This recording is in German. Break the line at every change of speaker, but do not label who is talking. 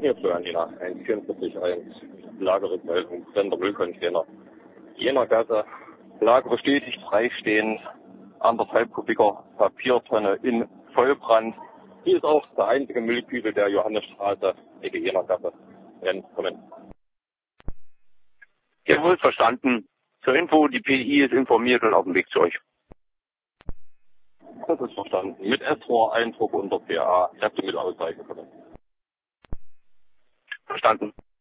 Hier Florian Jena, 144.1, Lagerrückmeldung, Sender Müllcontainer. Jenergasse, Lager bestätigt, freistehend, 1,5 Kubiker Papiertonne in Vollbrand. Hier ist auch der einzige Müllkübel der Johannesstraße, Ecke Jenergasse. Kommen.
Jawohl, verstanden. Zur Info, die PI ist informiert und auf dem Weg zu euch.
Das ist verstanden. Mit S-Rohr, Eindruck unter PA. Ich habe mit ausreichen können.
Verstanden.